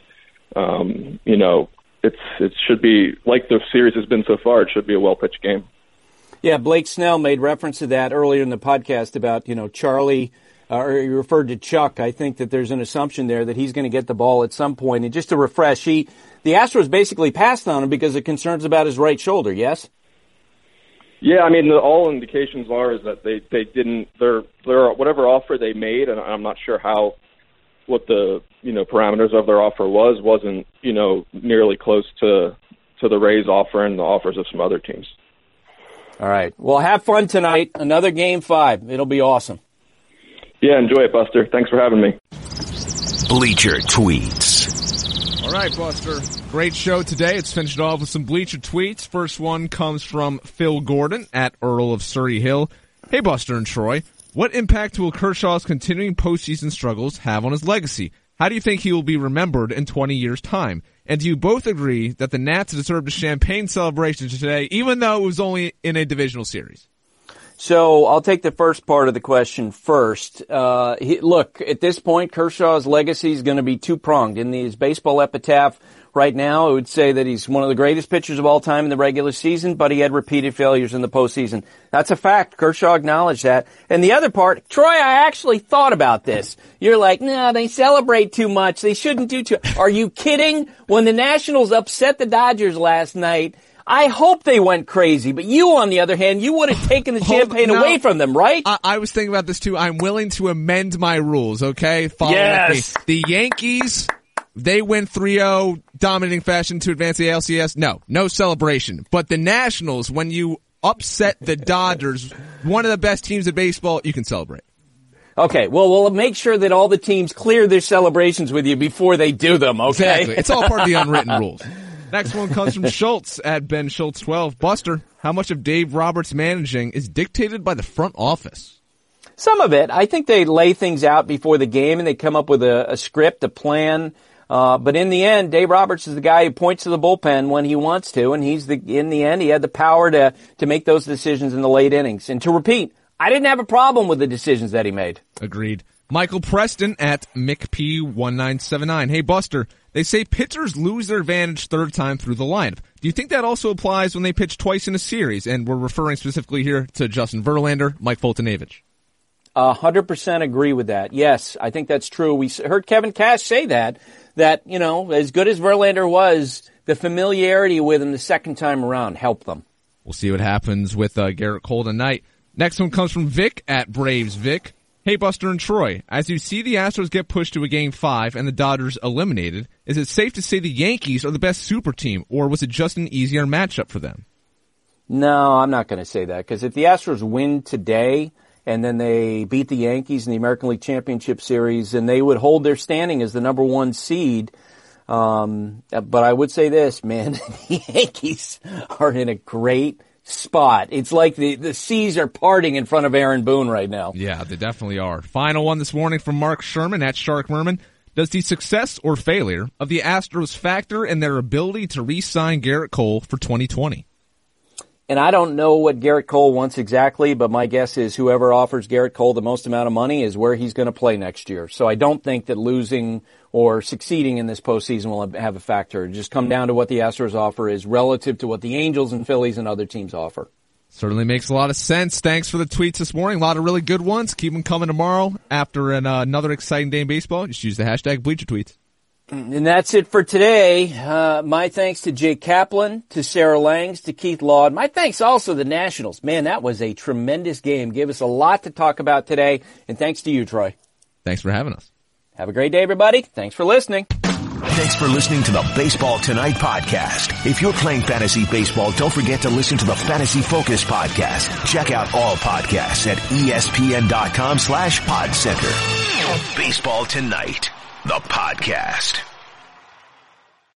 it should be, like the series has been so far, it should be a well-pitched game. Yeah, Blake Snell made reference to that earlier in the podcast about, Charlie, or he referred to Chuck. I think that there's an assumption there that he's going to get the ball at some point. And just to refresh, the Astros basically passed on him because of concerns about his right shoulder, yes? Yeah, I mean, all indications are is that they didn't, their whatever offer they made, and I'm not sure what the, parameters of their offer wasn't, nearly close to the Rays offer and the offers of some other teams. All right. Well, have fun tonight. Another Game 5. It'll be awesome. Yeah, enjoy it, Buster. Thanks for having me. Bleacher Tweets. All right, Buster. Great show today. Let's finish it off with some Bleacher Tweets. First one comes from Phil Gordon at Earl of Surrey Hill. Hey, Buster and Troy. What impact will Kershaw's continuing postseason struggles have on his legacy? How do you think he will be remembered in 20 years' time? And do you both agree that the Nats deserved a champagne celebration today, even though it was only in a divisional series? So I'll take the first part of the question first. Look, at this point, Kershaw's legacy is going to be two-pronged. In his baseball epitaph right now, I would say that he's one of the greatest pitchers of all time in the regular season, but he had repeated failures in the postseason. That's a fact. Kershaw acknowledged that. And the other part, Troy, I actually thought about this. You're like, no, they celebrate too much. They shouldn't do too. Are you kidding? When the Nationals upset the Dodgers last night, I hope they went crazy, but you, on the other hand, you would have taken the champagne away from them, right? I was thinking about this too. I'm willing to amend my rules, okay? Follow yes. Me. The Yankees, they win 3-0, dominating fashion to advance the ALCS. No celebration. But the Nationals, when you upset the Dodgers, one of the best teams in baseball, you can celebrate. Okay, well, we'll make sure that all the teams clear their celebrations with you before they do them, okay? Exactly. It's all part of the unwritten rules. Next one comes from Schultz at Ben Schultz 12. Buster, how much of Dave Roberts' managing is dictated by the front office? Some of it. I think they lay things out before the game and they come up with a script, a plan. But in the end, Dave Roberts is the guy who points to the bullpen when he wants to, and in the end, he had the power to make those decisions in the late innings. And to repeat, I didn't have a problem with the decisions that he made. Agreed. Michael Preston at MickP1979. Hey, Buster, they say pitchers lose their advantage third time through the lineup. Do you think that also applies when they pitch twice in a series? And we're referring specifically here to Justin Verlander, Mike Foltynewicz. 100% agree with that. Yes, I think that's true. We heard Kevin Cash say that, as good as Verlander was, the familiarity with him the second time around helped them. We'll see what happens with Garrett Cole tonight. Next one comes from Vic at Braves Vic. Hey, Buster and Troy, as you see the Astros get pushed to a Game 5 and the Dodgers eliminated, is it safe to say the Yankees are the best super team, or was it just an easier matchup for them? No, I'm not going to say that, because if the Astros win today and then they beat the Yankees in the American League Championship Series, and they would hold their standing as the number 1 seed. But I would say this, man, the Yankees are in a great spot. It's like the seas are parting in front of Aaron Boone right now. Yeah, they definitely are. Final one this morning from Mark Sherman at Shark Merman. Does the success or failure of the Astros factor in their ability to re-sign Garrett Cole for 2020? And I don't know what Garrett Cole wants exactly, but my guess is whoever offers Garrett Cole the most amount of money is where he's going to play next year. So I don't think that losing or succeeding in this postseason will have a factor. It just come down to what the Astros offer is relative to what the Angels and Phillies and other teams offer. Certainly makes a lot of sense. Thanks for the tweets this morning. A lot of really good ones. Keep them coming tomorrow after another exciting day in baseball. Just use the hashtag Bleacher Tweets. And that's it for today. My thanks to Jake Kaplan, to Sarah Langs, to Keith Law. My thanks also to the Nationals. Man, that was a tremendous game. Gave us a lot to talk about today. And thanks to you, Troy. Thanks for having us. Have a great day, everybody. Thanks for listening. Thanks for listening to the Baseball Tonight podcast. If you're playing fantasy baseball, don't forget to listen to the Fantasy Focus podcast. Check out all podcasts at ESPN.com/PodCenter. Baseball Tonight, the podcast.